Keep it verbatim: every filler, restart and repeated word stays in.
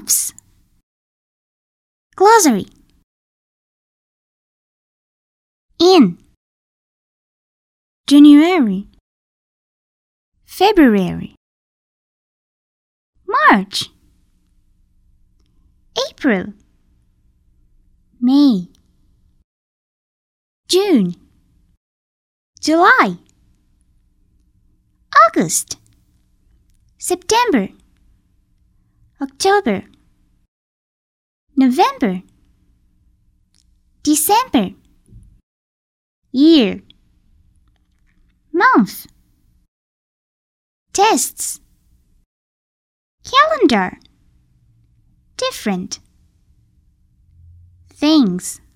Gloves. Glossary. In. January. February. March. April. May. June. July. August. September. October. November. December. Year. Month. Tests. Calendar. Different. Things.